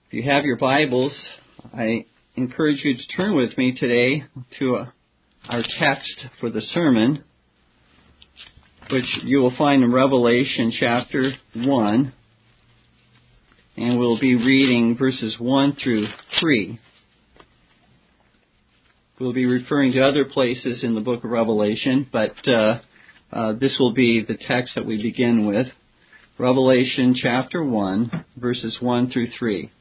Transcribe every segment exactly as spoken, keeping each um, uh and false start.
If you have your Bibles, I encourage you to turn with me today to uh, our text for the sermon, which you will find in Revelation chapter one, and we'll be reading verses one through three. We'll be referring to other places in the book of Revelation, but uh, uh, this will be the text that we begin with. Revelation chapter one, verses one through three.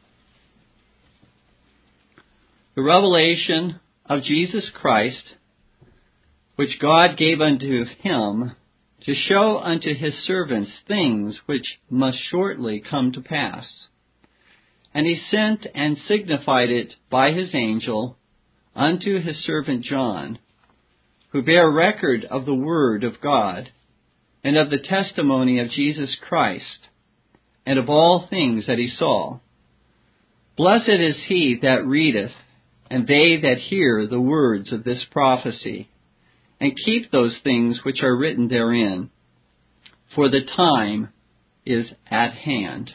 The revelation of Jesus Christ, which God gave unto him, to show unto his servants things which must shortly come to pass. And he sent and signified it by his angel unto his servant John, who bare record of the word of God, and of the testimony of Jesus Christ, and of all things that he saw. Blessed is he that readeth, and they that hear the words of this prophecy, and keep those things which are written therein, for the time is at hand.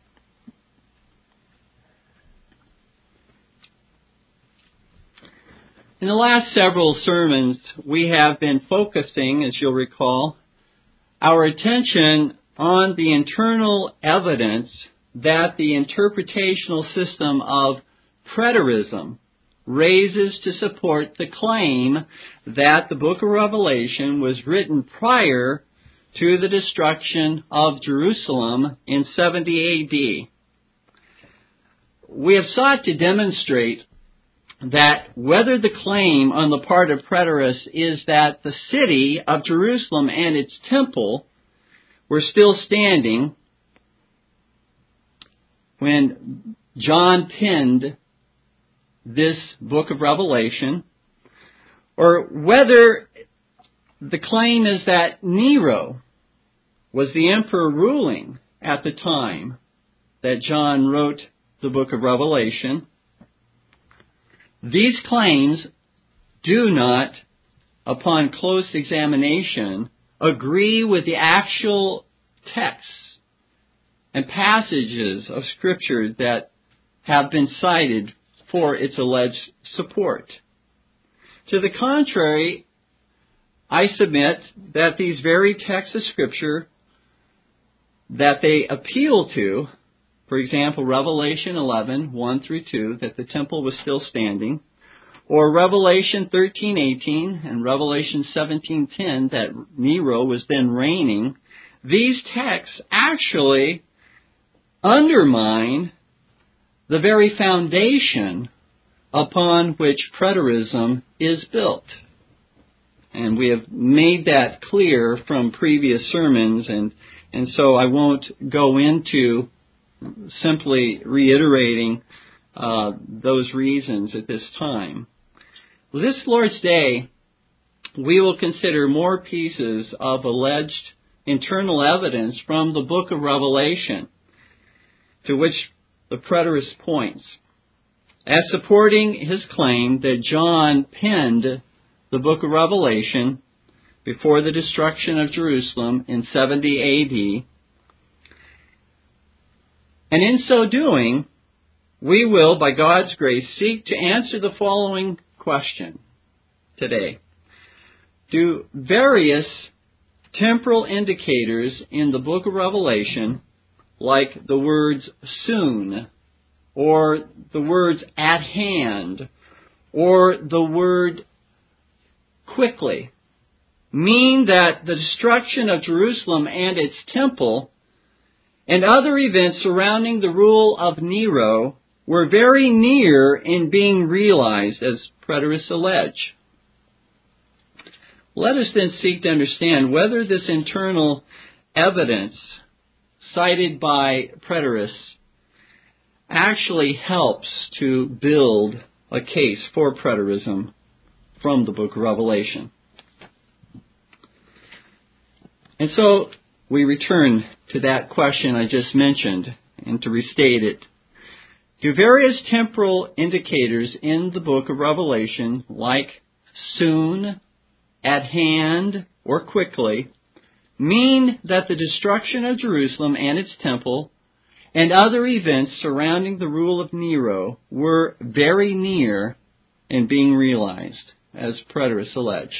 In the last several sermons, we have been focusing, as you'll recall, our attention on the internal evidence that the interpretational system of preterism raises to support the claim that the book of Revelation was written prior to the destruction of Jerusalem in seventy A D. We have sought to demonstrate that whether the claim on the part of preterists is that the city of Jerusalem and its temple were still standing when John penned this book of Revelation, or whether the claim is that Nero was the emperor ruling at the time that John wrote the book of Revelation, these claims do not, upon close examination, agree with the actual texts and passages of Scripture that have been cited for its alleged support. To the contrary, I submit that these very texts of Scripture that they appeal to, for example, Revelation eleven, one through two, that the temple was still standing, or Revelation thirteen, eighteen, and Revelation seventeen, ten, that Nero was then reigning, these texts actually undermine the very foundation upon which preterism is built. And we have made that clear from previous sermons, and, and so I won't go into simply reiterating uh, those reasons at this time. Well, this Lord's Day, we will consider more pieces of alleged internal evidence from the book of Revelation to which the preterist points as supporting his claim that John penned the book of Revelation before the destruction of Jerusalem in seventy A D. And in so doing, we will, by God's grace, seek to answer the following question today. Do various temporal indicators in the book of Revelation, like the words soon, or the words at hand, or the word quickly, mean that the destruction of Jerusalem and its temple and other events surrounding the rule of Nero were very near in being realized, as preterists allege? Let us then seek to understand whether this internal evidence cited by preterists actually helps to build a case for preterism from the book of Revelation. And so we return to that question I just mentioned, and to restate it. Do various temporal indicators in the book of Revelation, like soon, at hand, or quickly, mean that the destruction of Jerusalem and its temple and other events surrounding the rule of Nero were very near in being realized, as preterists allege.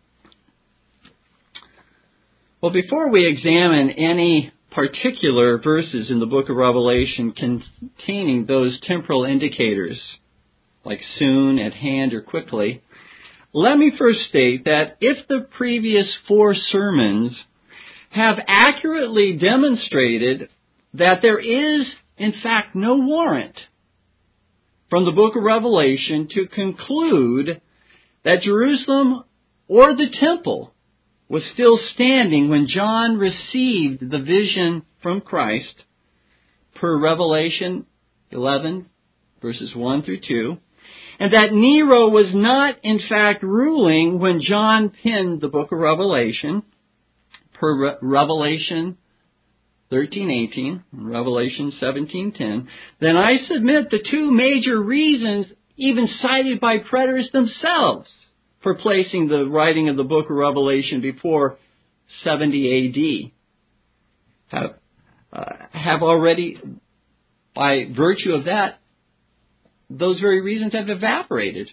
Well, before we examine any particular verses in the book of Revelation containing those temporal indicators, like soon, at hand, or quickly, let me first state that if the previous four sermons have accurately demonstrated that there is, in fact, no warrant from the book of Revelation to conclude that Jerusalem or the temple was still standing when John received the vision from Christ, per Revelation eleven, verses one through two, and that Nero was not, in fact, ruling when John penned the book of Revelation, per Re- Revelation thirteen eighteen, Revelation seventeen ten, then I submit the two major reasons, even cited by preterists themselves, for placing the writing of the book of Revelation before seventy A D have, uh, have already, by virtue of that, those very reasons have evaporated.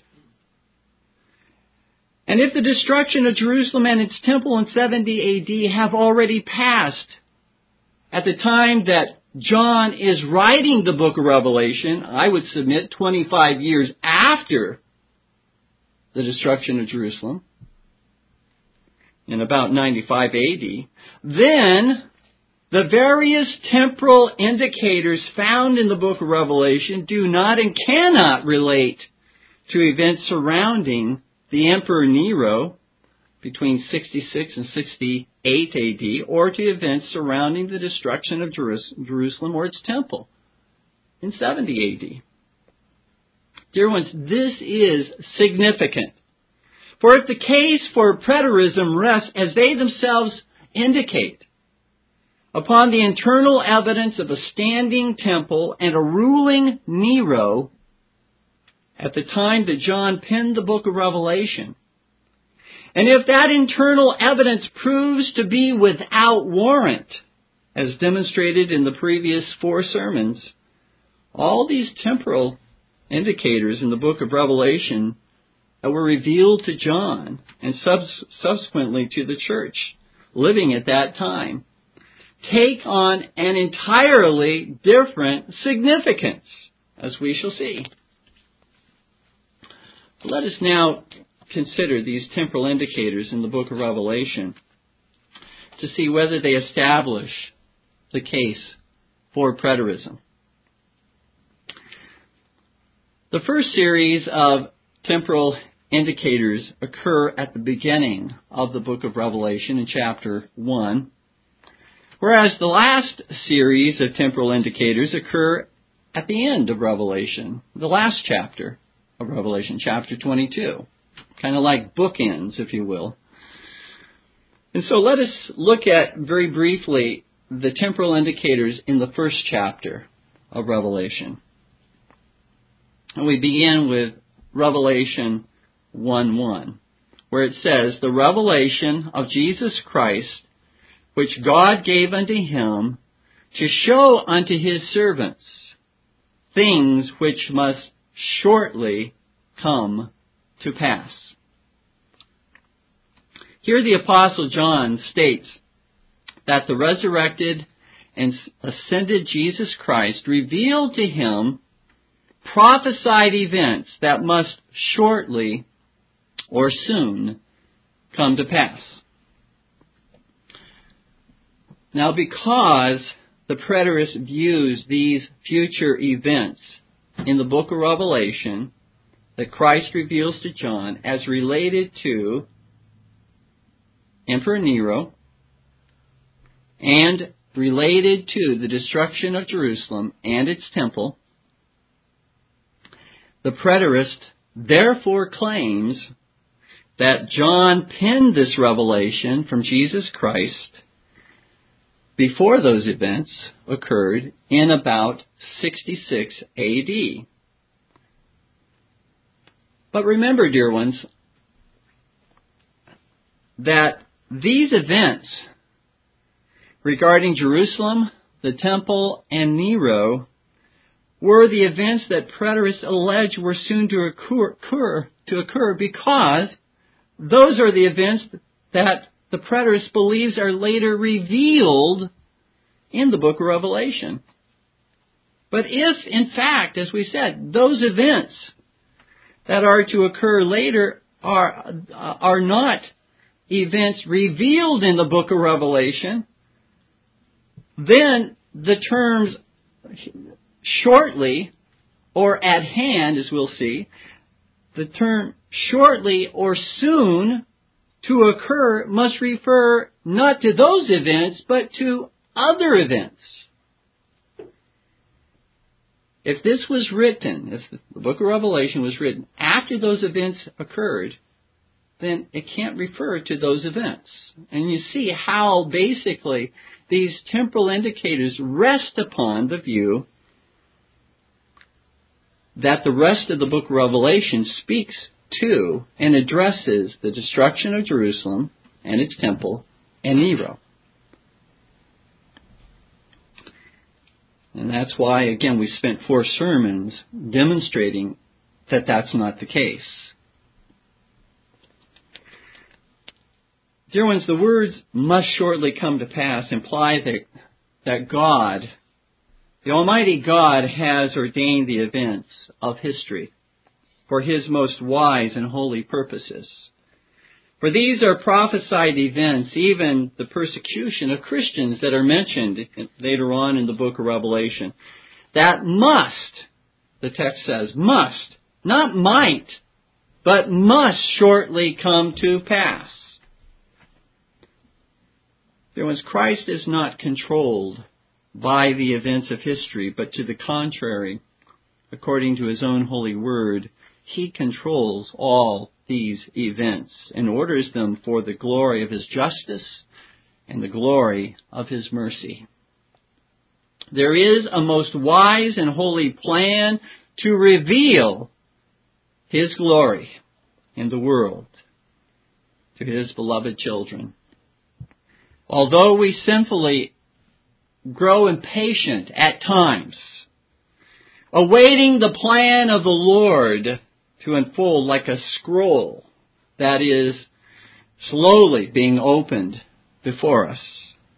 And if the destruction of Jerusalem and its temple in seventy A D have already passed at the time that John is writing the book of Revelation, I would submit twenty-five years after the destruction of Jerusalem, in about ninety-five A D, then the various temporal indicators found in the book of Revelation do not and cannot relate to events surrounding the Emperor Nero between sixty-six and sixty-eight A D, or to events surrounding the destruction of Jerusalem or its temple in seventy A D. Dear ones, this is significant. For if the case for preterism rests, as they themselves indicate, upon the internal evidence of a standing temple and a ruling Nero at the time that John penned the book of Revelation, and if that internal evidence proves to be without warrant, as demonstrated in the previous four sermons, all these temporal indicators in the book of Revelation that were revealed to John and subs- subsequently to the church living at that time take on an entirely different significance, as we shall see. Let us now consider these temporal indicators in the book of Revelation to see whether they establish the case for preterism. The first series of temporal indicators occur at the beginning of the book of Revelation in chapter one, whereas the last series of temporal indicators occur at the end of Revelation, the last chapter of Revelation, chapter twenty-two. Kind of like bookends, if you will. And so let us look at, very briefly, the temporal indicators in the first chapter of Revelation. And we begin with Revelation one one, where it says, "The revelation of Jesus Christ, which God gave unto him to show unto his servants things which must shortly come to pass." Here the Apostle John states that the resurrected and ascended Jesus Christ revealed to him prophesied events that must shortly or soon come to pass. Now, because the preterist views these future events in the book of Revelation that Christ reveals to John as related to Emperor Nero and related to the destruction of Jerusalem and its temple, the preterist therefore claims that John penned this revelation from Jesus Christ before those events occurred in about sixty-six A D. But remember, dear ones, that these events regarding Jerusalem the temple, and Nero were the events that preterists allege were soon to occur, occur, to occur because those are the events that the preterist believes are later revealed in the book of Revelation. But if, in fact, as we said, those events that are to occur later are, are not events revealed in the book of Revelation, then the terms shortly or at hand, as we'll see, the term shortly or soon to occur must refer not to those events, but to other events. If this was written, if the book of Revelation was written after those events occurred, then it can't refer to those events. And you see how basically these temporal indicators rest upon the view that the rest of the book of Revelation speaks to and addresses the destruction of Jerusalem and its temple and Nero. And that's why, again, we spent four sermons demonstrating that that's not the case. Dear ones, the words "must shortly come to pass" imply that, that God, the Almighty God, has ordained the events of history for His most wise and holy purposes. For these are prophesied events, even the persecution of Christians that are mentioned later on in the book of Revelation, that must, the text says, must, not might, but must shortly come to pass. Dear ones, Christ is not controlled by the events of history, but to the contrary, according to His own holy word, He controls all these events and orders them for the glory of His justice and the glory of His mercy. There is a most wise and holy plan to reveal His glory in the world to His beloved children. Although we sinfully grow impatient at times, awaiting the plan of the Lord to unfold like a scroll that is slowly being opened before us,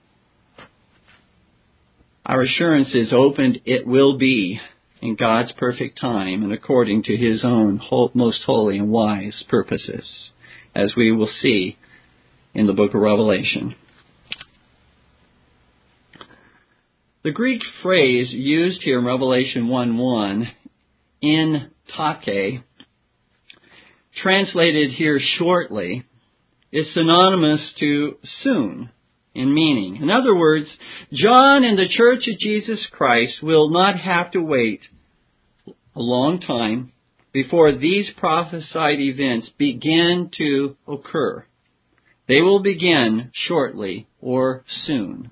our assurance is opened it will be in God's perfect time and according to His own most holy and wise purposes, as we will see in the book of Revelation. The Greek phrase used here in Revelation one one, in take, translated here shortly, is synonymous to soon in meaning. In other words, John and the Church of Jesus Christ will not have to wait a long time before these prophesied events begin to occur. They will begin shortly or soon.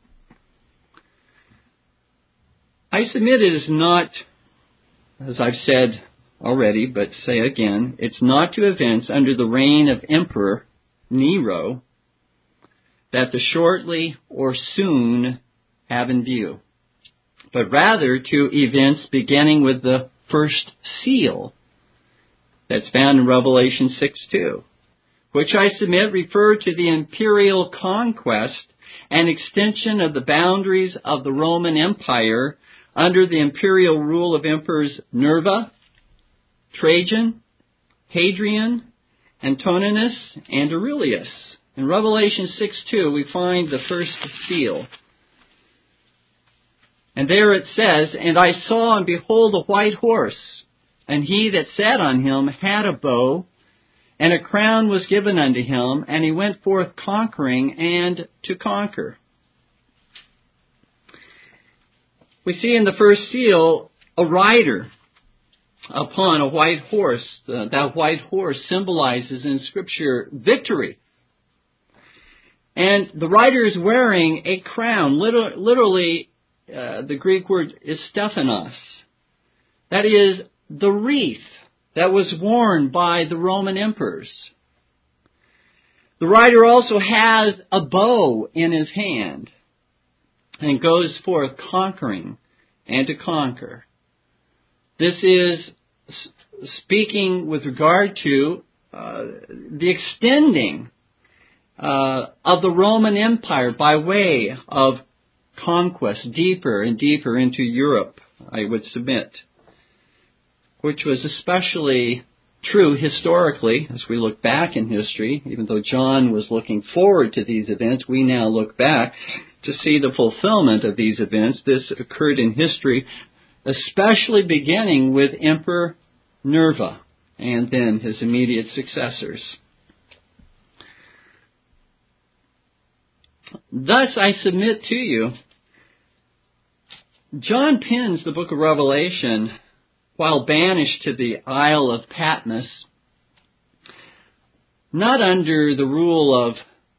I submit it is not, as I've said already, but say again, it's not to events under the reign of Emperor Nero that the shortly or soon have in view, but rather to events beginning with the first seal that's found in Revelation six two, which I submit refer to the imperial conquest and extension of the boundaries of the Roman Empire under the imperial rule of Emperors Nerva, Trajan, Hadrian, Antoninus, and Aurelius. In Revelation six two, we find the first seal. And there it says, "And I saw and behold a white horse, and he that sat on him had a bow, and a crown was given unto him, and he went forth conquering and to conquer." We see in the first seal a rider upon a white horse. Uh, that white horse symbolizes in Scripture victory. And the rider is wearing a crown. Liter- literally, uh, the Greek word is stephanos. That is the wreath that was worn by the Roman emperors. The rider also has a bow in his hand. and goes forth conquering and to conquer. This is speaking with regard to uh, the extending uh, of the Roman Empire by way of conquest deeper and deeper into Europe, I would submit, which was especially true historically as we look back in history. Even though John was looking forward to these events, we now look back to see the fulfillment of these events. This occurred in history, especially beginning with Emperor Nerva and then his immediate successors. Thus, I submit to you, John pens the book of Revelation while banished to the Isle of Patmos, not under the rule of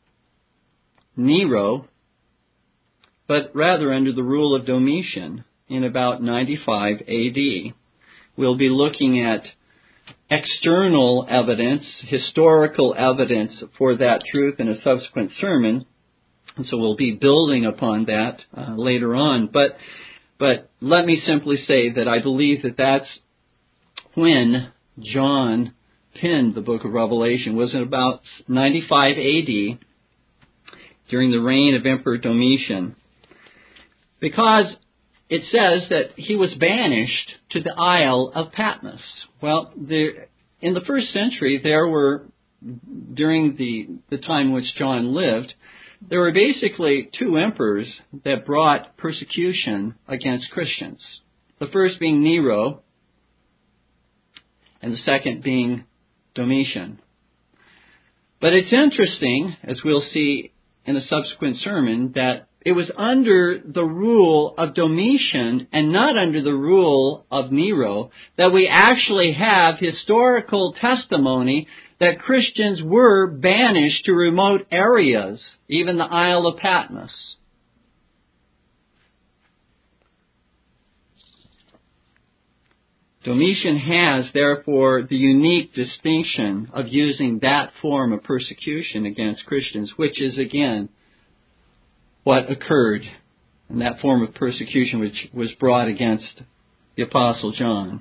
Nero, but rather under the rule of Domitian in about ninety-five A D. We'll be looking at external evidence, historical evidence for that truth in a subsequent sermon, and so we'll be building upon that uh, later on. But But let me simply say that I believe that that's when John penned the book of Revelation, was in about ninety-five A D, during the reign of Emperor Domitian, because it says that he was banished to the Isle of Patmos. Well, there, in the first century, there were, during the, the time in which John lived, there were basically two emperors that brought persecution against Christians. The first being Nero, and the second being Domitian. But it's interesting, as we'll see in a subsequent sermon, that it was under the rule of Domitian and not under the rule of Nero that we actually have historical testimony that Christians were banished to remote areas, even the Isle of Patmos. Domitian has, therefore, the unique distinction of using that form of persecution against Christians, which is, again, what occurred in that form of persecution which was brought against the Apostle John.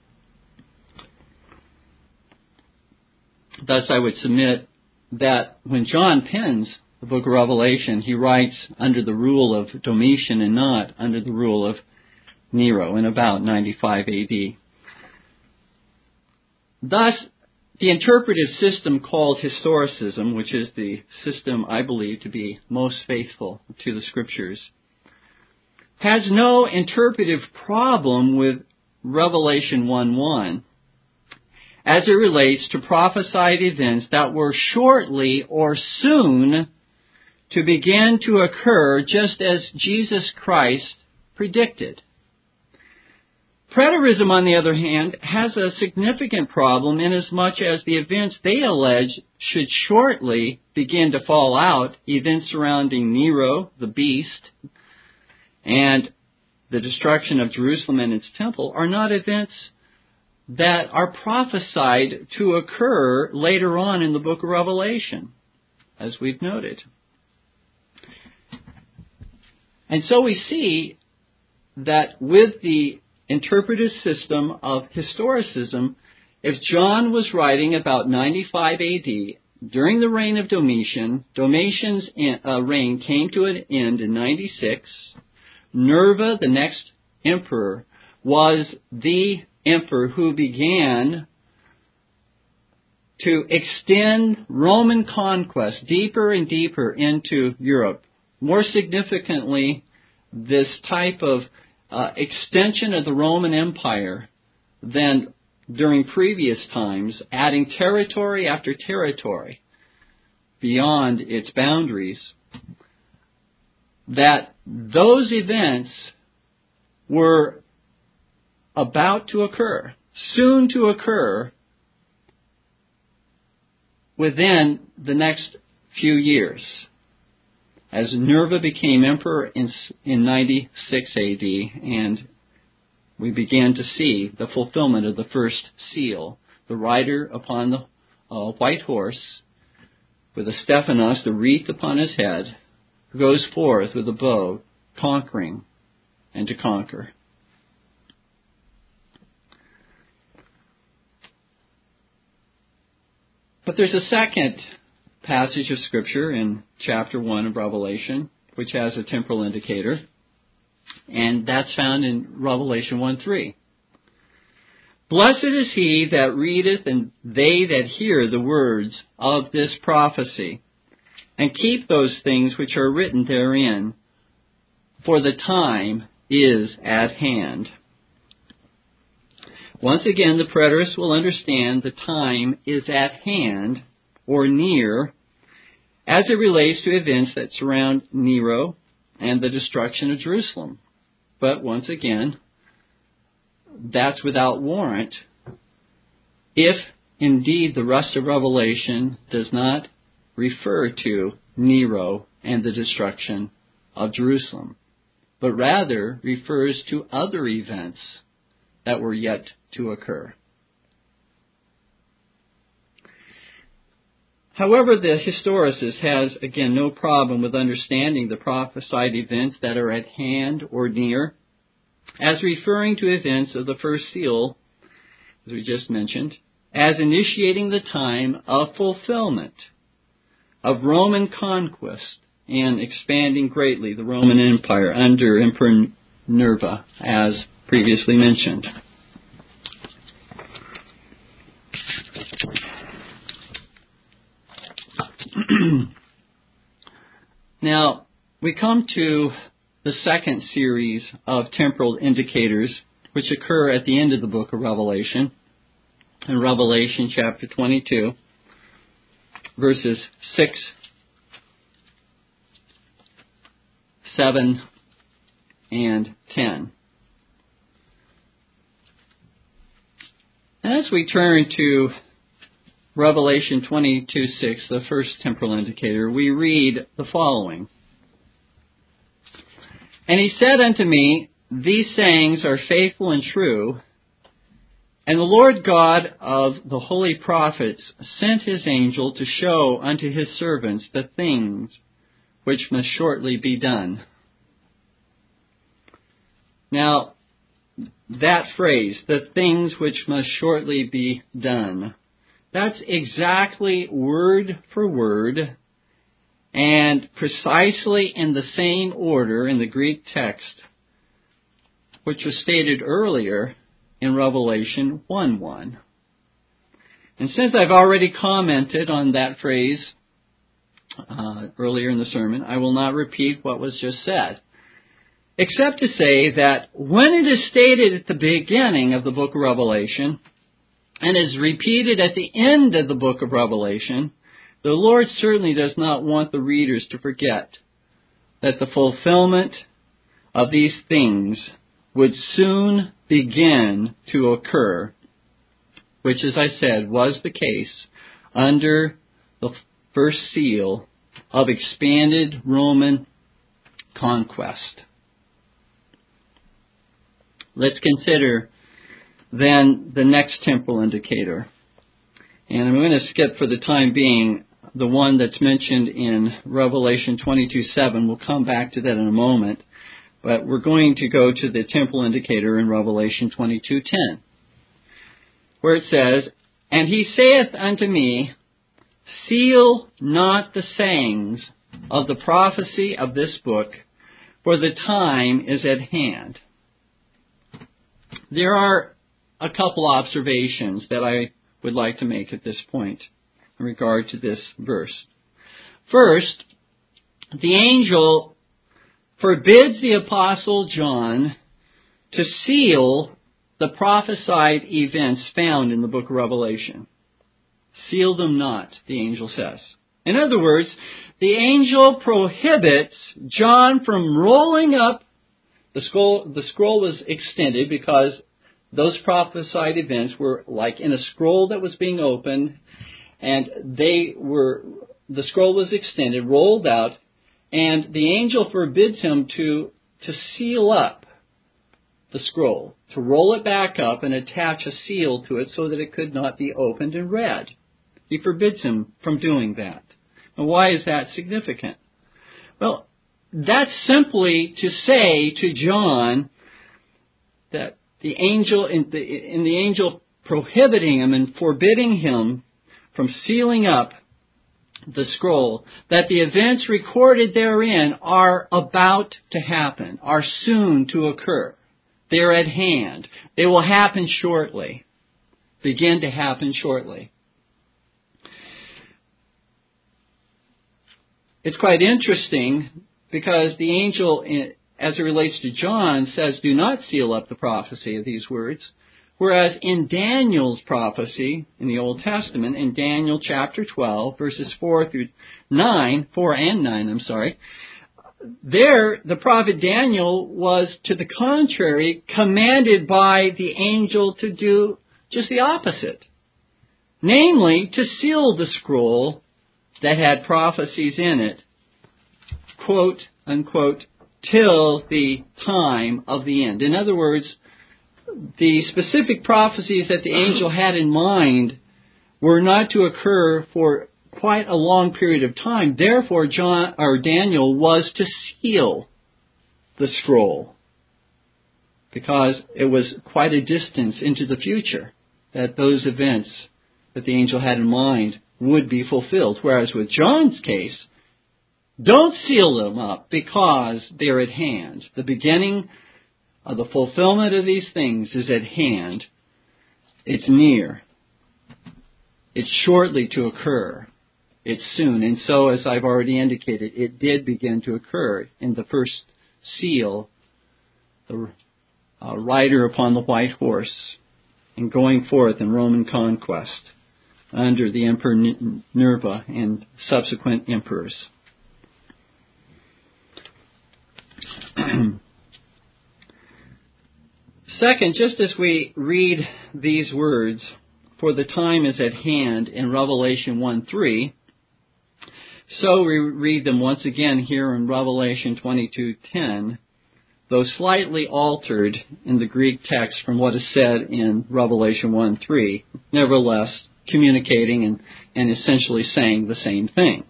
Thus, I would submit that when John pens the book of Revelation, he writes under the rule of Domitian and not under the rule of Nero in about ninety-five A D. Thus, the interpretive system called historicism, which is the system I believe to be most faithful to the Scriptures, has no interpretive problem with Revelation one one as it relates to prophesied events that were shortly or soon to begin to occur just as Jesus Christ predicted. Preterism, on the other hand, has a significant problem inasmuch as the events they allege should shortly begin to fall out, events surrounding Nero, the beast, and the destruction of Jerusalem and its temple, are not events that are prophesied to occur later on in the book of Revelation, as we've noted. And so we see that with the interpretive system of historicism, if John was writing about ninety-five A D, during the reign of Domitian, Domitian's uh, reign came to an end in ninety-six. Nerva, the next emperor, was the emperor who began to extend Roman conquest deeper and deeper into Europe. More significantly, this type of uh, extension of the Roman Empire than during previous times, adding territory after territory beyond its boundaries, that those events were about to occur, soon to occur, within the next few years. As Nerva became emperor in, in ninety-six A D, and we began to see the fulfillment of the first seal, the rider upon the uh, white horse, with a Stephanos, the wreath upon his head, who goes forth with a bow conquering and to conquer. But there's a second passage of Scripture in chapter one of Revelation, which has a temporal indicator, and that's found in Revelation one three. Blessed is he that readeth, and they that hear the words of this prophecy, and keep those things which are written therein, for the time is at hand. Once again, the preterist will understand the time is at hand, or near, as it relates to events that surround Nero and the destruction of Jerusalem. But once again, that's without warrant, if indeed the rest of Revelation does not refer to Nero and the destruction of Jerusalem, but rather refers to other events that were yet to occur. However, the historicist has, again, no problem with understanding the prophesied events that are at hand or near as referring to events of the first seal, as we just mentioned, as initiating the time of fulfillment of Roman conquest and expanding greatly the Roman Empire under Emperor Nerva, as previously mentioned. Now, we come to the second series of temporal indicators, which occur at the end of the book of Revelation, in Revelation chapter twenty-two, verses six, seven, and ten. As we turn to Revelation twenty-two six, the first temporal indicator, we read the following. And he said unto me, These sayings are faithful and true, and the Lord God of the holy prophets sent his angel to show unto his servants the things which must shortly be done. Now, that phrase, the things which must shortly be done, that's exactly word for word and precisely in the same order in the Greek text, which was stated earlier in Revelation one one. And since I've already commented on that phrase uh, earlier in the sermon, I will not repeat what was just said, except to say that when it is stated at the beginning of the book of Revelation, and is repeated at the end of the book of Revelation, the Lord certainly does not want the readers to forget that the fulfillment of these things would soon begin to occur, which, as I said, was the case under the first seal of expanded Roman conquest. Let's consider then the next temporal indicator. And I'm going to skip for the time being the one that's mentioned in Revelation twenty-two seven. We'll come back to that in a moment. But we're going to go to the temporal indicator in Revelation twenty-two ten, where it says, And he saith unto me, Seal not the sayings of the prophecy of this book, for the time is at hand. There are a couple observations that I would like to make at this point in regard to this verse. First, the angel forbids the Apostle John to seal the prophesied events found in the book of Revelation. Seal them not, the angel says. In other words, the angel prohibits John from rolling up. The scroll, the scroll was extended because those prophesied events were like in a scroll that was being opened, and they were, the scroll was extended, rolled out, and the angel forbids him to, to seal up the scroll, to roll it back up and attach a seal to it so that it could not be opened and read. He forbids him from doing that. And why is that significant? Well, that's simply to say to John that the angel, in the, in the angel prohibiting him and forbidding him from sealing up the scroll, that the events recorded therein are about to happen, are soon to occur. They're at hand. They will happen shortly. Begin to happen shortly. It's quite interesting because the angel, as it relates to John, says, do not seal up the prophecy of these words. Whereas in Daniel's prophecy in the Old Testament, in Daniel chapter twelve, verses four through nine, four and nine, I'm sorry, there the prophet Daniel was, to the contrary, commanded by the angel to do just the opposite. Namely, to seal the scroll that had prophecies in it, quote, unquote, till the time of the end. In other words, the specific prophecies that the angel had in mind were not to occur for quite a long period of time. Therefore, John or Daniel was to seal the scroll because it was quite a distance into the future that those events that the angel had in mind would be fulfilled. Whereas with John's case, don't seal them up because they're at hand. The beginning of the fulfillment of these things is at hand. It's near. It's shortly to occur. It's soon. And so, as I've already indicated, it did begin to occur in the first seal, the uh, rider upon the white horse, and going forth in Roman conquest under the Emperor Nerva and subsequent emperors. Second, just as we read these words, for the time is at hand, in Revelation one three, so we read them once again here in Revelation twenty-two ten, though slightly altered in the Greek text from what is said in Revelation one three, nevertheless communicating and, and essentially saying the same thing.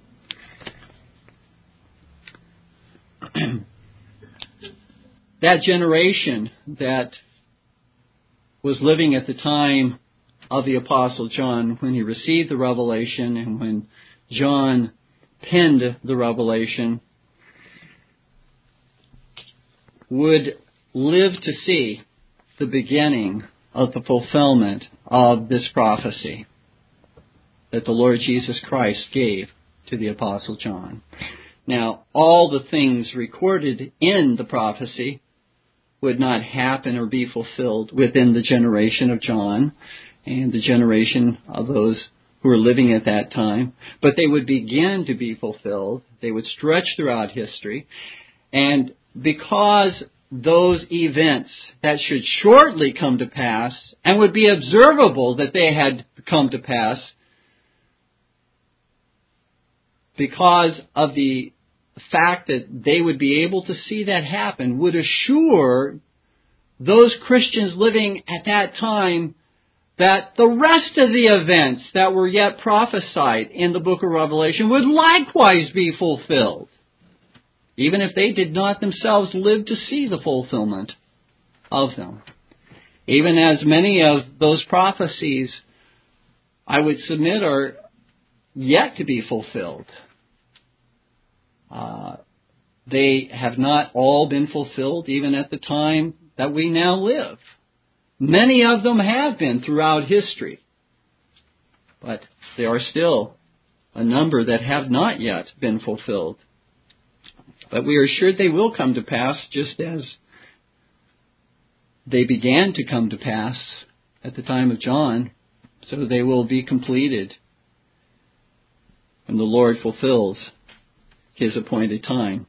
That generation that was living at the time of the Apostle John when he received the revelation and when John penned the revelation would live to see the beginning of the fulfillment of this prophecy that the Lord Jesus Christ gave to the Apostle John. Now, all the things recorded in the prophecy would not happen or be fulfilled within the generation of John and the generation of those who were living at that time, but they would begin to be fulfilled. They would stretch throughout history, and because those events that should shortly come to pass and would be observable that they had come to pass, because of the fact that they would be able to see that happen, would assure those Christians living at that time that the rest of the events that were yet prophesied in the book of Revelation would likewise be fulfilled, even if they did not themselves live to see the fulfillment of them. Even as many of those prophecies, I would submit, are yet to be fulfilled. Uh, they have not all been fulfilled even at the time that we now live. Many of them have been throughout history, but there are still a number that have not yet been fulfilled. But we are assured they will come to pass just as they began to come to pass at the time of John, so they will be completed when the Lord fulfills His appointed time.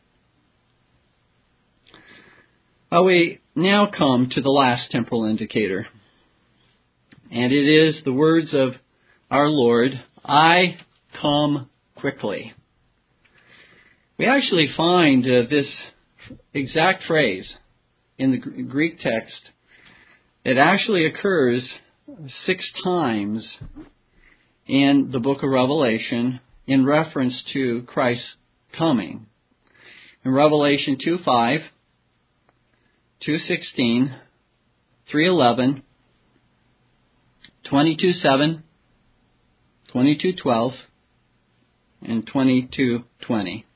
Well, we now come to the last temporal indicator, and it is the words of our Lord, I come quickly. We actually find uh, this exact phrase in the Greek text. It actually occurs six times in the book of Revelation in reference to Christ's coming. in Revelation two five, two sixteen, three eleven, twenty-two seven, twenty-two twelve, and twenty-two twenty.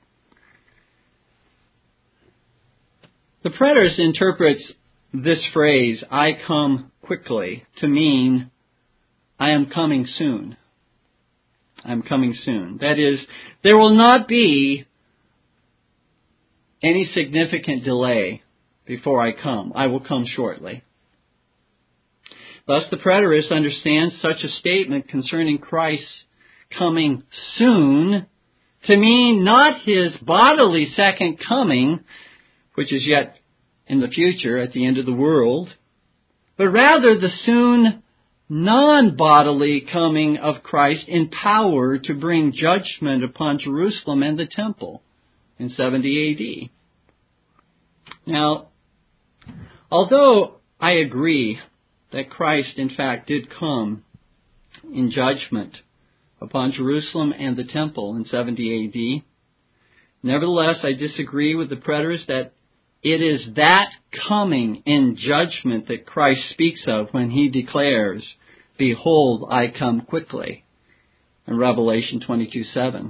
The preterist interprets this phrase, "I come quickly," to mean, I am coming soon. I am coming soon. That is, there will not be any significant delay before I come. I will come shortly. Thus, the preterist understands such a statement concerning Christ's coming soon to mean not His bodily second coming, which is yet in the future at the end of the world, but rather the soon non-bodily coming of Christ in power to bring judgment upon Jerusalem and the temple in seventy A D. Now, although I agree that Christ in fact did come in judgment upon Jerusalem and the temple in seventy A D, nevertheless I disagree with the preterists that it is that coming in judgment that Christ speaks of when He declares, "Behold, I come quickly," in Revelation twenty-two seven.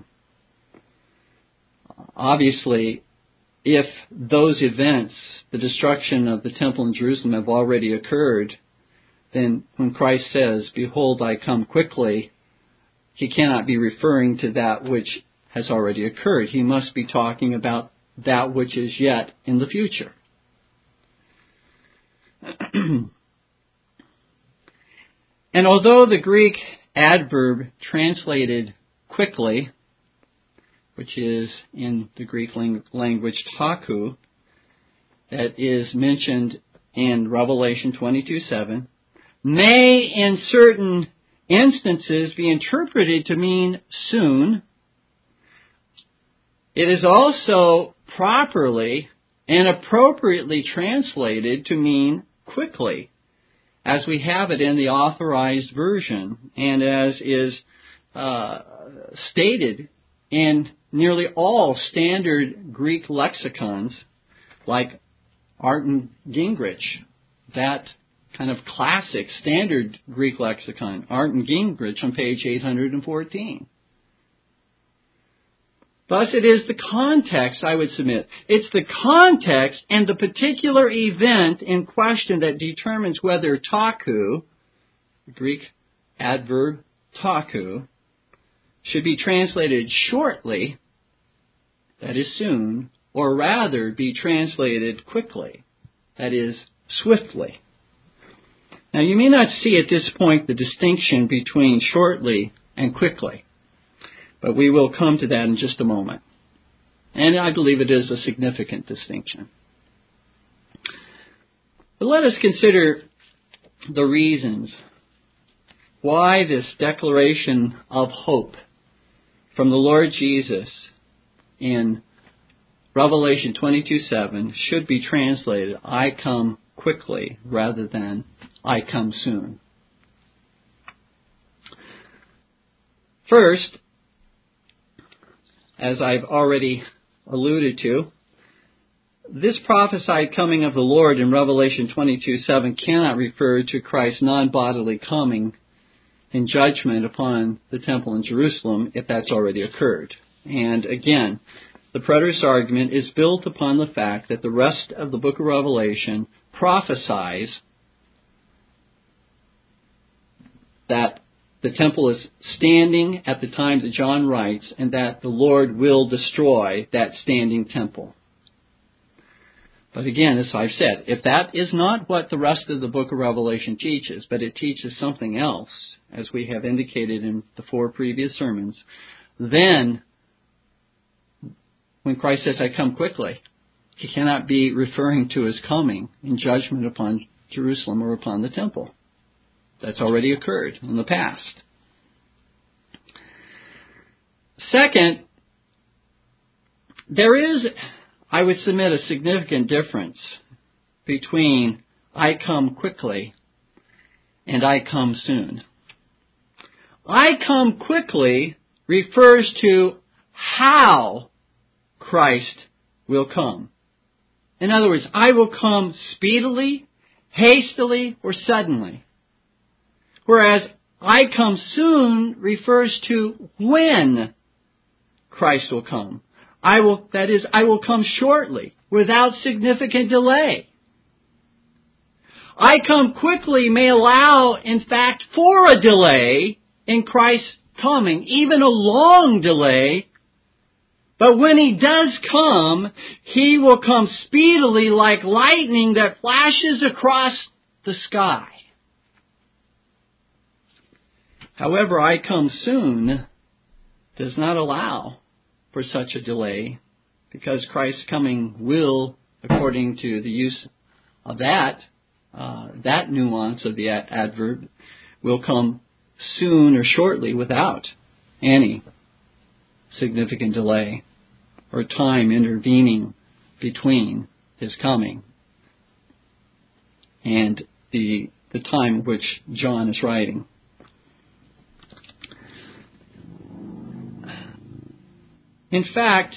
Obviously, if those events, the destruction of the temple in Jerusalem, have already occurred, then when Christ says, "Behold, I come quickly," He cannot be referring to that which has already occurred. He must be talking about that which is yet in the future. And although the Greek adverb translated quickly, which is in the Greek language taku, that is mentioned in Revelation twenty-two seven, may in certain instances be interpreted to mean soon, it is also properly and appropriately translated to mean quickly, as we have it in the Authorized Version, and as is uh, stated in nearly all standard Greek lexicons, like Arndt Gingrich, that kind of classic standard Greek lexicon, Arndt Gingrich on page eight hundred fourteen. Thus, it is the context, I would submit. It's the context and the particular event in question that determines whether taku, the Greek adverb taku, should be translated shortly, that is soon, or rather be translated quickly, that is swiftly. Now, you may not see at this point the distinction between shortly and quickly, but we will come to that in just a moment. And I believe it is a significant distinction. But let us consider the reasons why this declaration of hope from the Lord Jesus in Revelation twenty-two seven should be translated, "I come quickly," rather than "I come soon." First, as I've already alluded to, this prophesied coming of the Lord in Revelation twenty-two seven cannot refer to Christ's non-bodily coming in judgment upon the temple in Jerusalem if that's already occurred. And again, the preterist argument is built upon the fact that the rest of the book of Revelation prophesies that the temple is standing at the time that John writes, and that the Lord will destroy that standing temple. But again, as I've said, if that is not what the rest of the book of Revelation teaches, but it teaches something else, as we have indicated in the four previous sermons, then when Christ says, "I come quickly," He cannot be referring to His coming in judgment upon Jerusalem or upon the temple. That's already occurred in the past. Second, there is, I would submit, a significant difference between "I come quickly" and "I come soon." "I come quickly" refers to how Christ will come. In other words, I will come speedily, hastily, or suddenly. Whereas I come soon refers to when Christ will come. I will, that is, I will come shortly, without significant delay. I come quickly may allow, in fact, for a delay in Christ's coming, even a long delay. But when He does come, He will come speedily like lightning that flashes across the sky. However, I come soon does not allow for such a delay, because Christ's coming will, according to the use of that, uh, that nuance of the ad- adverb, will come soon or shortly without any significant delay or time intervening between His coming and the the time which John is writing. In fact,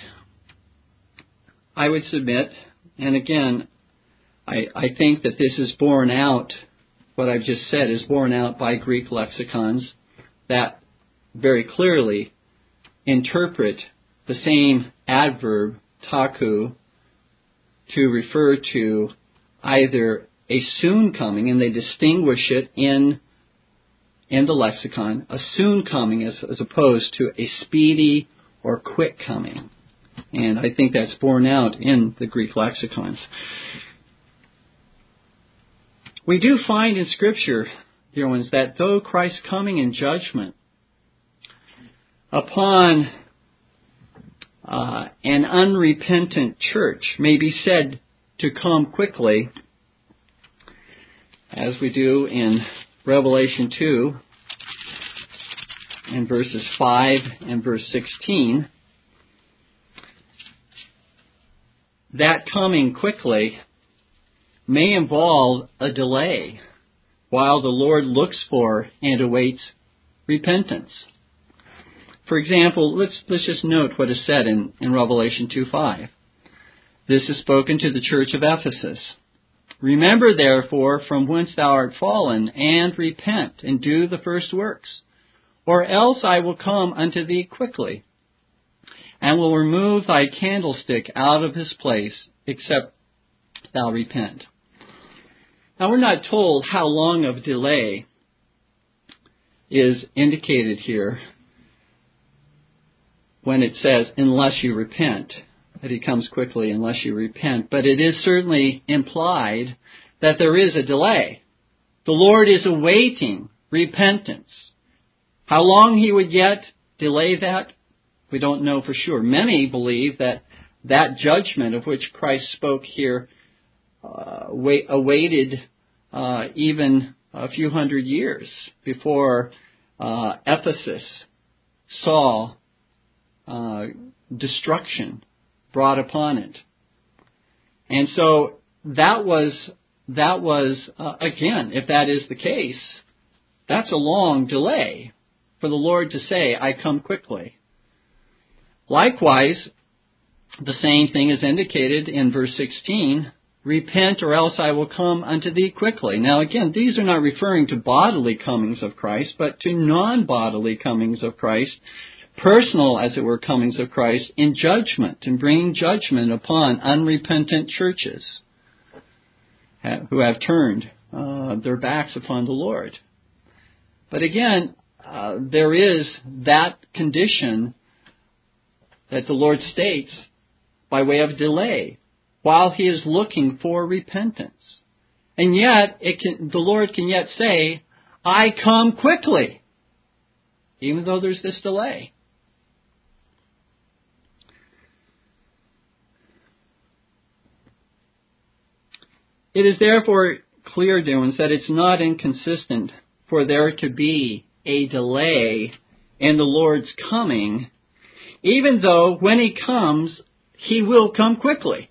I would submit, and again, I, I think that this is borne out, what I've just said is borne out by Greek lexicons that very clearly interpret the same adverb, taku, to refer to either a soon coming, and they distinguish it in, in the lexicon, a soon coming as, as opposed to a speedy or quick coming. And I think that's borne out in the Greek lexicons. We do find in Scripture, dear ones, that though Christ's coming in judgment upon uh, an unrepentant church may be said to come quickly, as we do in Revelation two, in verses five and verse sixteen, that coming quickly may involve a delay while the Lord looks for and awaits repentance. For example, let's let's just note what is said in, in Revelation two five. This is spoken to the church of Ephesus. Remember, therefore, from whence thou art fallen, and repent, and do the first works. Or else I will come unto thee quickly, and will remove thy candlestick out of his place, except thou repent. Now, we're not told how long of delay is indicated here when it says, unless you repent, that He comes quickly unless you repent. But it is certainly implied that there is a delay. The Lord is awaiting repentance. How long He would yet delay that, we don't know for sure. Many believe that that judgment of which Christ spoke here uh, wait, awaited uh, even a few hundred years before uh, Ephesus saw uh, destruction brought upon it. And so that was, that was uh, again, if that is the case, that's a long delay for the Lord to say, I come quickly. Likewise, the same thing is indicated in verse sixteen, repent or else I will come unto thee quickly. Now again, these are not referring to bodily comings of Christ, but to non-bodily comings of Christ, personal, as it were, comings of Christ in judgment, and bringing judgment upon unrepentant churches who have turned uh, their backs upon the Lord. But again, uh, there is that condition that the Lord states by way of delay, while He is looking for repentance. And yet, it can, the Lord can yet say, I come quickly, even though there's this delay. It is therefore clear, dear ones, that it's not inconsistent for there to be a delay in the Lord's coming, even though when He comes, He will come quickly.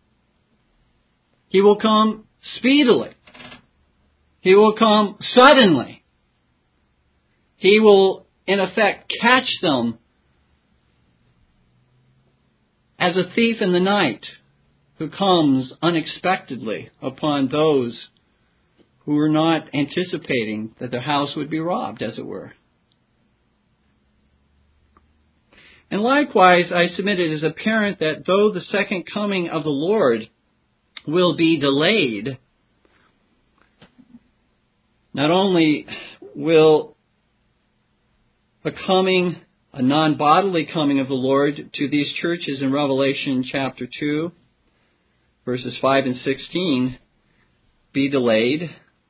He will come speedily. He will come suddenly. He will, in effect, catch them as a thief in the night who comes unexpectedly upon those who were not anticipating that their house would be robbed, as it were. And likewise, I submit it is apparent that though the second coming of the Lord will be delayed, not only will a coming, a non-bodily coming of the Lord to these churches in Revelation chapter two, verses five and sixteen, be delayed,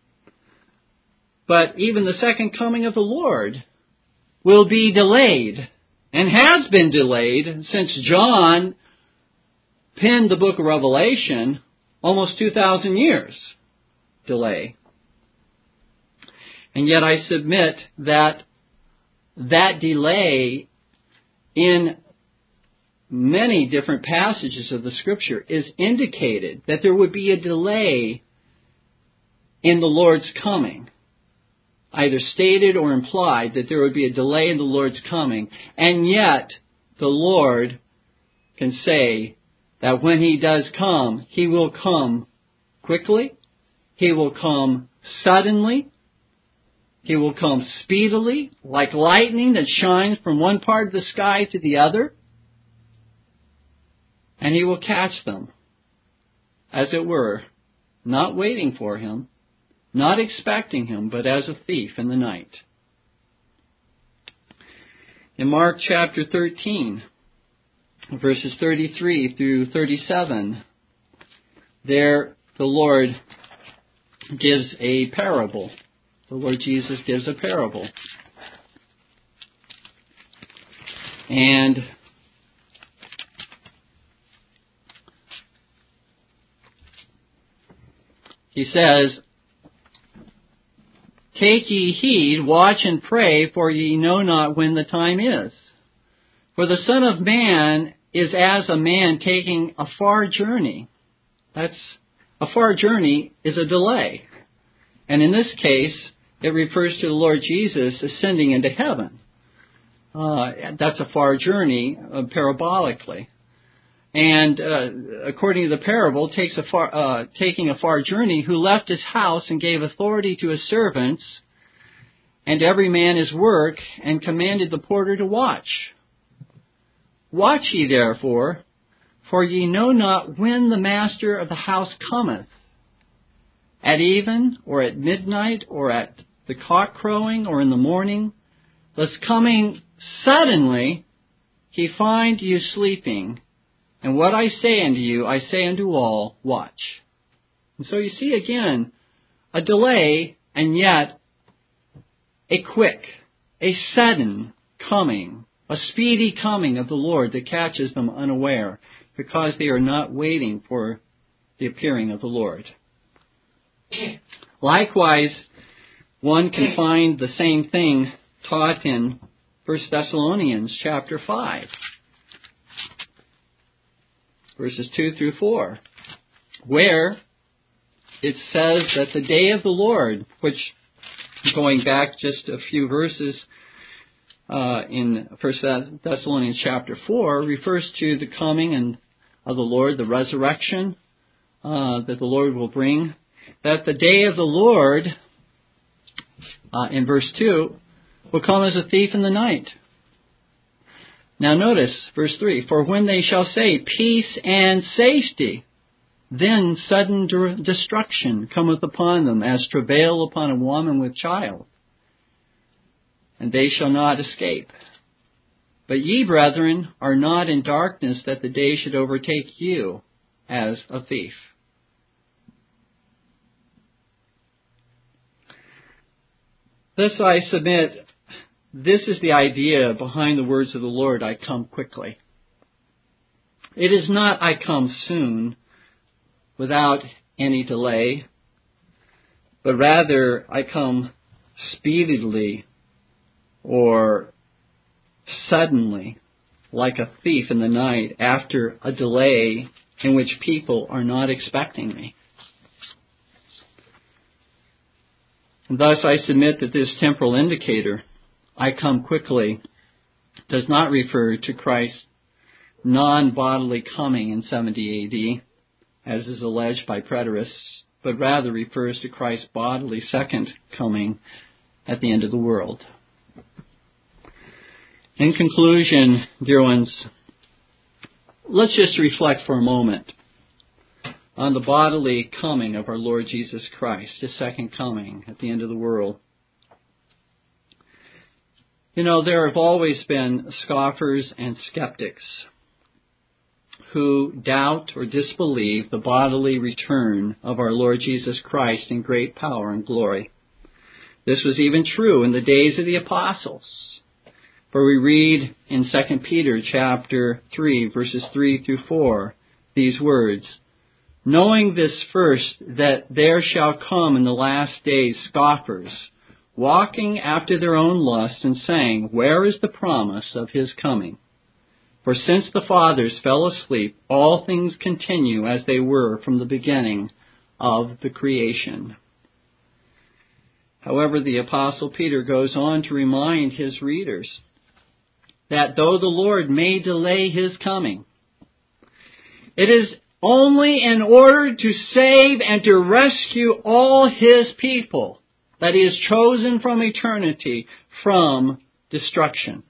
but even the second coming of the Lord will be delayed, and has been delayed since John penned the book of Revelation, almost two thousand years delay. And yet I submit that that delay in many different passages of the Scripture is indicated that there would be a delay in the Lord's coming. Either stated or implied that there would be a delay in the Lord's coming. And yet the Lord can say that when He does come, He will come quickly. He will come suddenly. He will come speedily, like lightning that shines from one part of the sky to the other. And He will catch them, as it were, not waiting for Him, not expecting Him, but as a thief in the night. In Mark chapter thirteen, verses thirty-three through thirty-seven, there the Lord gives a parable. The Lord Jesus gives a parable. And He says, "Take ye heed, watch and pray, for ye know not when the time is. For the Son of Man is as a man taking a far journey." That's, a far journey is a delay. And in this case, it refers to the Lord Jesus ascending into heaven. Uh, that's a far journey, uh, parabolically. And uh, according to the parable, takes a far, uh, taking a far journey, who left his house and gave authority to his servants, and every man his work, and commanded the porter to watch. Watch ye therefore, for ye know not when the master of the house cometh, at even, or at midnight, or at the cock crowing, or in the morning, lest coming suddenly he find you sleeping. And what I say unto you, I say unto all, watch. And so you see again, a delay, and yet a quick, a sudden coming, a speedy coming of the Lord that catches them unaware, because they are not waiting for the appearing of the Lord. Likewise, one can find the same thing taught in First Thessalonians chapter five, verses two through four, where it says that the day of the Lord, which, going back just a few verses uh, in First Thessalonians chapter four, refers to the coming and of the Lord, the resurrection uh, that the Lord will bring. That the day of the Lord, uh, in verse two, will come as a thief in the night. Now notice verse three, "For when they shall say, peace and safety, then sudden destruction cometh upon them, as travail upon a woman with child. And they shall not escape. But ye, brethren, are not in darkness, that the day should overtake you as a thief." This I submit, this is the idea behind the words of the Lord, "I come quickly." It is not "I come soon," without any delay, but rather "I come speedily," or suddenly, like a thief in the night, after a delay in which people are not expecting me. And thus I submit that this temporal indicator, "I come quickly," does not refer to Christ non-bodily coming in seventy A D, as is alleged by preterists, but rather refers to Christ's bodily second coming at the end of the world. In conclusion, dear ones, let's just reflect for a moment on the bodily coming of our Lord Jesus Christ, His second coming at the end of the world. You know, there have always been scoffers and skeptics who doubt or disbelieve the bodily return of our Lord Jesus Christ in great power and glory. This was even true in the days of the apostles. For we read in Second Peter chapter three, verses three through four, these words, "Knowing this first, that there shall come in the last days scoffers, walking after their own lusts, and saying, Where is the promise of His coming? For since the fathers fell asleep, all things continue as they were from the beginning of the creation." However, the Apostle Peter goes on to remind his readers that though the Lord may delay His coming, it is only in order to save and to rescue all His people that He has chosen from eternity from destruction.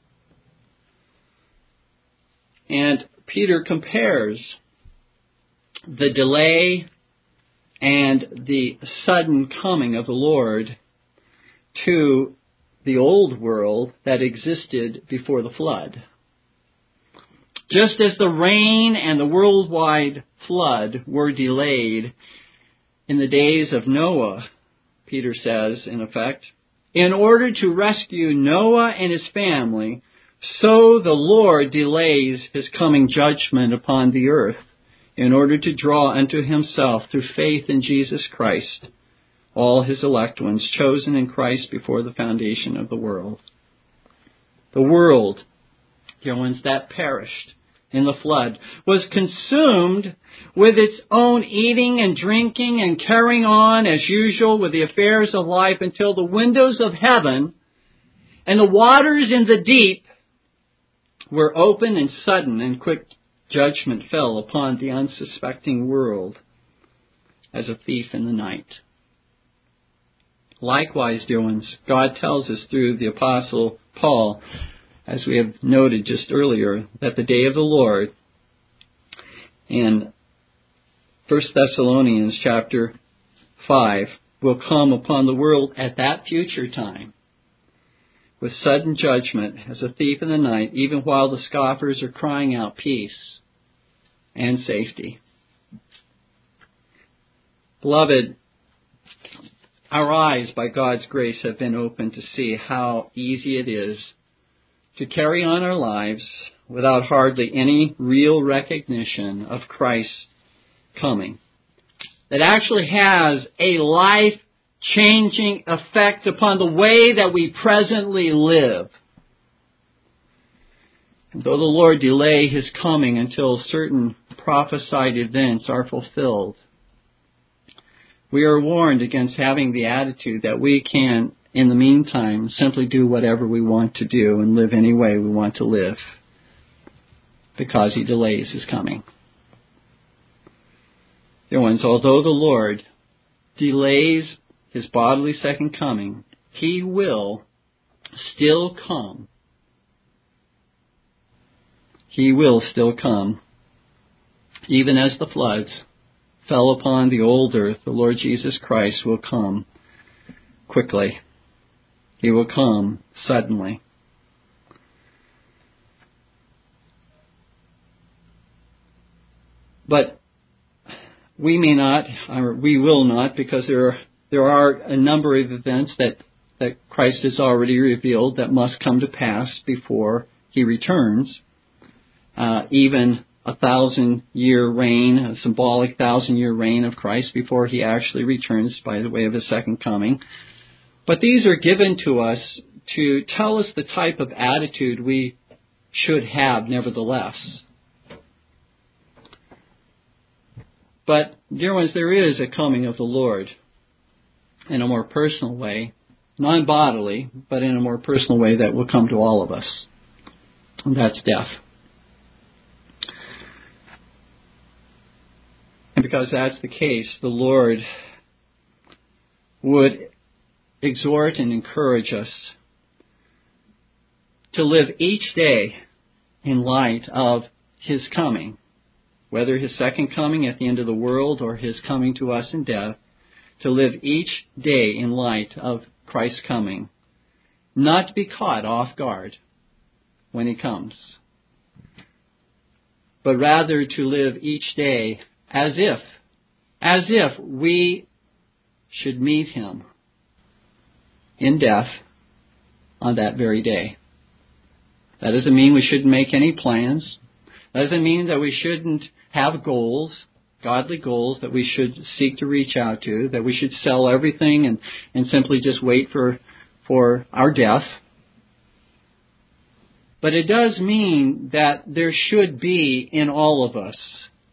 And Peter compares the delay and the sudden coming of the Lord to the old world that existed before the flood. Just as the rain and the worldwide flood were delayed in the days of Noah, Peter says, in effect, in order to rescue Noah and his family, so the Lord delays His coming judgment upon the earth in order to draw unto Himself through faith in Jesus Christ all His elect ones, chosen in Christ before the foundation of the world. The world, dear ones, that perished in the flood was consumed with its own eating and drinking and carrying on as usual with the affairs of life until the windows of heaven and the waters in the deep were open, and sudden and quick judgment fell upon the unsuspecting world as a thief in the night. Likewise, dear ones, God tells us through the Apostle Paul, as we have noted just earlier, that the day of the Lord in First Thessalonians chapter five will come upon the world at that future time with sudden judgment as a thief in the night, even while the scoffers are crying out peace and safety. Beloved, our eyes, by God's grace, have been opened to see how easy it is to carry on our lives without hardly any real recognition of Christ's coming. That actually has a life-changing effect upon the way that we presently live. And though the Lord delay His coming until certain prophesied events are fulfilled, we are warned against having the attitude that we can, in the meantime, simply do whatever we want to do and live any way we want to live because He delays His coming. Dear ones, although the Lord delays His bodily second coming, He will still come. He will still come. Even as the floods fell upon the old earth, the Lord Jesus Christ will come quickly. He will come suddenly. But we may not, or we will not, because there are, there are a number of events that, that Christ has already revealed that must come to pass before He returns. Uh, even a thousand-year reign, a symbolic thousand-year reign of Christ before He actually returns by the way of His second coming. But these are given to us to tell us the type of attitude we should have nevertheless. But, dear ones, there is a coming of the Lord in a more personal way, non-bodily, but in a more personal way that will come to all of us. And that's death. because that's the case, the Lord would exhort and encourage us to live each day in light of His coming, whether His second coming at the end of the world or His coming to us in death, to live each day in light of Christ's coming, not to be caught off guard when He comes, but rather to live each day as if, as if we should meet Him in death on that very day. That doesn't mean we shouldn't make any plans. That doesn't mean that we shouldn't have goals, godly goals that we should seek to reach out to, that we should sell everything and, and simply just wait for, for our death. But it does mean that there should be in all of us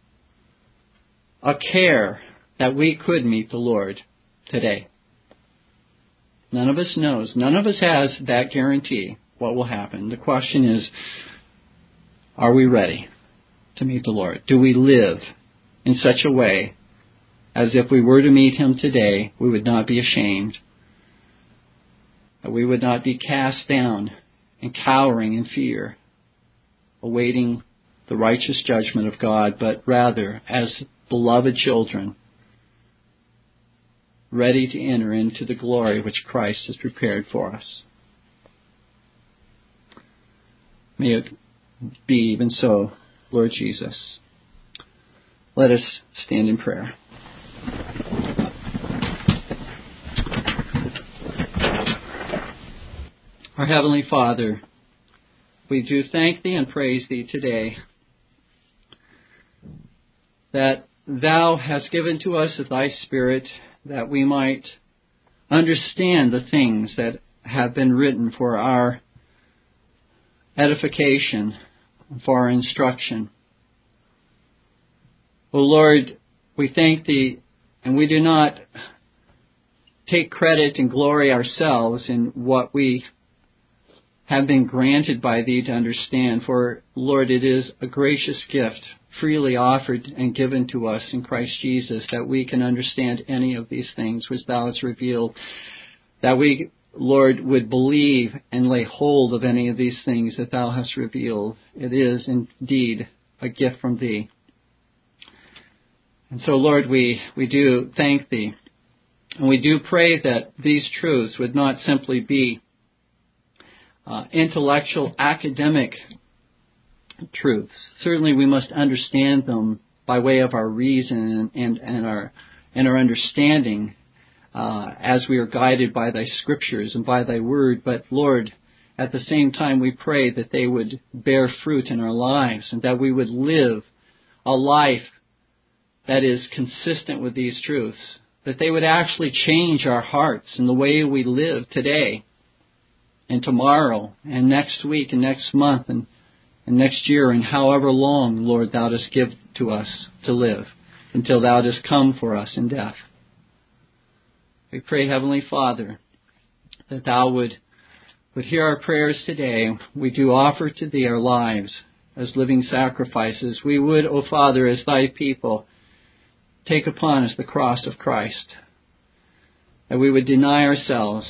a care that we could meet the Lord today. None of us knows. None of us has that guarantee what will happen. The question is, are we ready to meet the Lord? Do we live in such a way as if we were to meet Him today, we would not be ashamed, that we would not be cast down and cowering in fear, awaiting the righteous judgment of God, but rather as beloved children, ready to enter into the glory which Christ has prepared for us. May it be even so, Lord Jesus. Let us stand in prayer. Our Heavenly Father, we do thank Thee and praise Thee today that Thou hast given to us of Thy Spirit that we might understand the things that have been written for our edification, for our instruction. O Lord, we thank Thee, and we do not take credit and glory ourselves in what we have been granted by Thee to understand. For, Lord, it is a gracious gift, freely offered and given to us in Christ Jesus, that we can understand any of these things which Thou hast revealed, that we, Lord, would believe and lay hold of any of these things that Thou hast revealed. It is indeed a gift from Thee. And so, Lord, we, we do thank Thee, and we do pray that these truths would not simply be uh, intellectual, academic truths. Certainly we must understand them by way of our reason and, and, and our and our understanding uh, as we are guided by Thy Scriptures and by Thy Word. But, Lord, at the same time we pray that they would bear fruit in our lives and that we would live a life that is consistent with these truths, that they would actually change our hearts and the way we live today and tomorrow and next week and next month and, and next year and however long, Lord, Thou dost give to us to live until Thou dost come for us in death. We pray, Heavenly Father, that Thou would, would hear our prayers today. We do offer to Thee our lives as living sacrifices. We would, O Father, as Thy people, take upon us the cross of Christ, that we would deny ourselves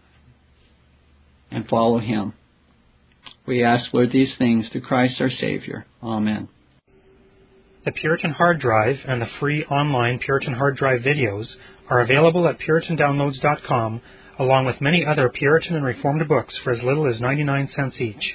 and follow Him. We ask, Lord, these things through Christ our Savior. Amen. The Puritan Hard Drive and the free online Puritan Hard Drive videos are available at Puritan Downloads dot com, along with many other Puritan and Reformed books for as little as ninety-nine cents each.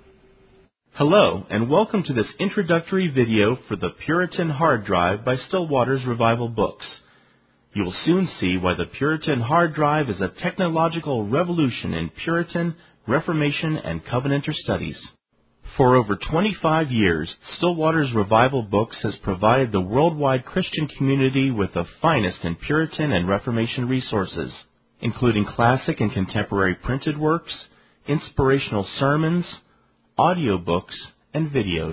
Hello, and welcome to this introductory video for the Puritan Hard Drive by Still Waters Revival Books. You will soon see why the Puritan Hard Drive is a technological revolution in Puritan, Reformation, and Covenanter studies. For over twenty-five years, Still Waters Revival Books has provided the worldwide Christian community with the finest in Puritan and Reformation resources, including classic and contemporary printed works, inspirational sermons, audiobooks, and videos.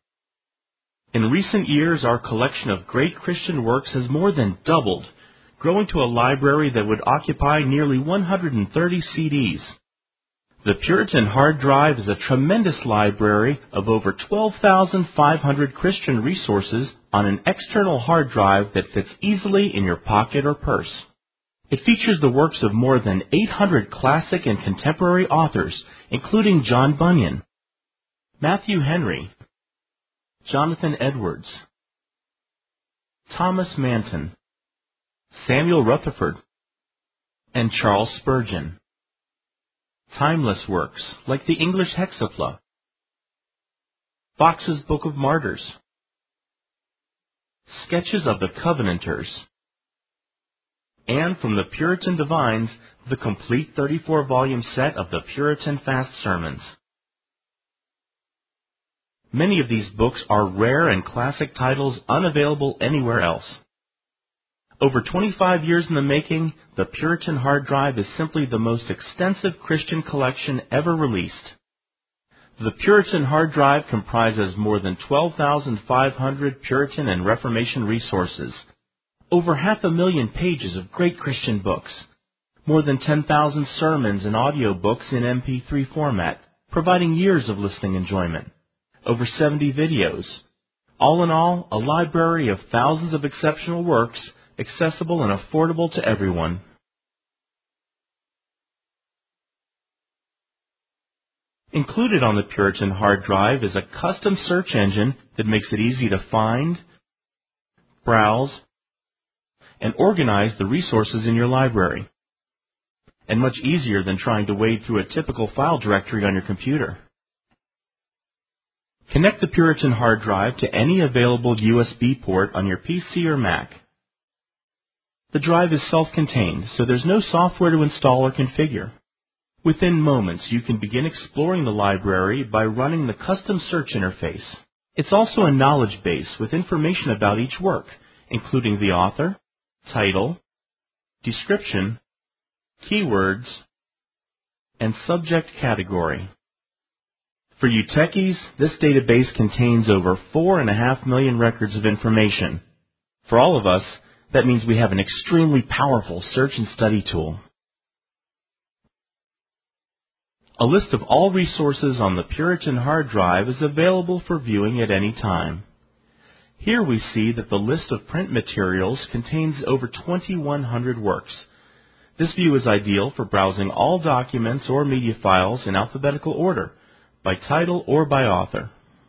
In recent years, our collection of great Christian works has more than doubled, growing to a library that would occupy nearly one hundred thirty C Ds. The Puritan Hard Drive is a tremendous library of over twelve thousand five hundred Christian resources on an external hard drive that fits easily in your pocket or purse. It features the works of more than eight hundred classic and contemporary authors, including John Bunyan, Matthew Henry, Jonathan Edwards, Thomas Manton, Samuel Rutherford, and Charles Spurgeon. Timeless works like the English Hexapla, Fox's Book of Martyrs, Sketches of the Covenanters, and from the Puritan Divines, the complete thirty-four volume set of the Puritan Fast Sermons. Many of these books are rare and classic titles unavailable anywhere else. Over twenty-five years in the making, the Puritan Hard Drive is simply the most extensive Christian collection ever released. The Puritan Hard Drive comprises more than twelve thousand five hundred Puritan and Reformation resources, over half a million pages of great Christian books, more than ten thousand sermons and audio books in M P three format, providing years of listening enjoyment, over seventy videos. All in all, a library of thousands of exceptional works, accessible and affordable to everyone. Included on the Puritan Hard Drive is a custom search engine that makes it easy to find, browse, and organize the resources in your library, and much easier than trying to wade through a typical file directory on your computer. Connect the Puritan Hard Drive to any available U S B port on your P C or Mac. The drive is self-contained, so there's no software to install or configure. Within moments, you can begin exploring the library by running the custom search interface. It's also a knowledge base with information about each work, including the author, title, description, keywords, and subject category. For you techies, this database contains over four and a half million records of information. For all of us, that means we have an extremely powerful search and study tool. A list of all resources on the Puritan Hard Drive is available for viewing at any time. Here we see that the list of print materials contains over twenty-one hundred works. This view is ideal for browsing all documents or media files in alphabetical order, by title or by author.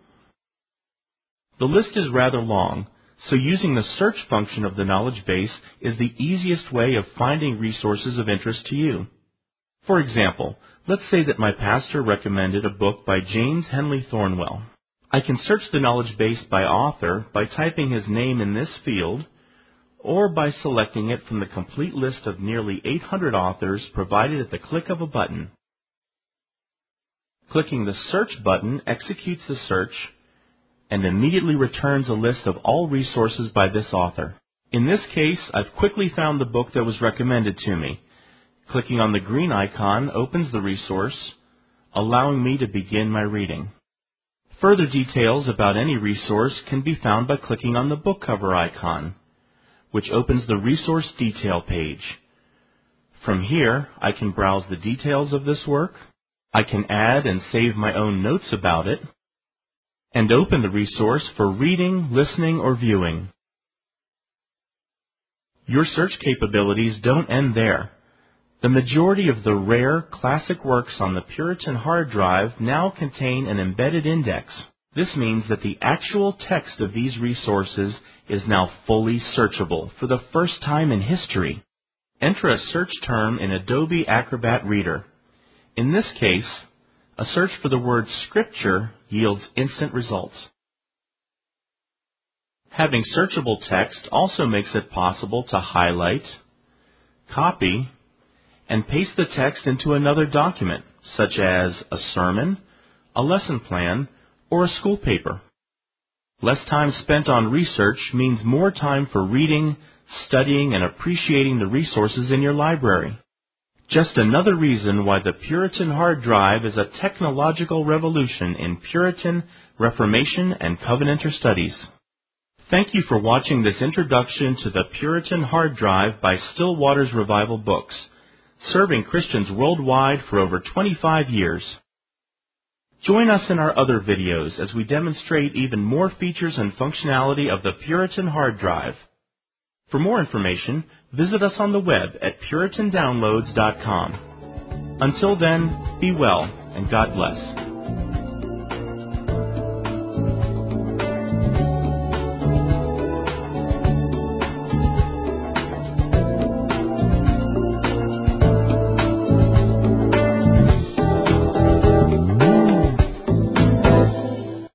The list is rather long, so using the search function of the knowledge base is the easiest way of finding resources of interest to you. For example, let's say that my pastor recommended a book by James Henley Thornwell. I can search the knowledge base by author by typing his name in this field, or by selecting it from the complete list of nearly eight hundred authors provided at the click of a button. Clicking the Search button executes the search and immediately returns a list of all resources by this author. In this case, I've quickly found the book that was recommended to me. Clicking on the green icon opens the resource, allowing me to begin my reading. Further details about any resource can be found by clicking on the book cover icon, which opens the resource detail page. From here, I can browse the details of this work, I can add and save my own notes about it, and open the resource for reading, listening, or viewing. Your search capabilities don't end there. The majority of the rare classic works on the Puritan Hard Drive now contain an embedded index. This means that the actual text of these resources is now fully searchable for the first time in history. Enter a search term in Adobe Acrobat Reader. In this case, a search for the word Scripture yields instant results. Having searchable text also makes it possible to highlight, copy, and paste the text into another document, such as a sermon, a lesson plan, or a school paper. Less time spent on research means more time for reading, studying, and appreciating the resources in your library. Just another reason why the Puritan Hard Drive is a technological revolution in Puritan, Reformation, and Covenanter studies. Thank you for watching this introduction to the Puritan Hard Drive by Still Waters Revival Books. serving Christians worldwide for over twenty-five years. Join us in our other videos as we demonstrate even more features and functionality of the Puritan hard drive. For more information, visit us on the web at Puritan Downloads dot com. Until then, be well and God bless.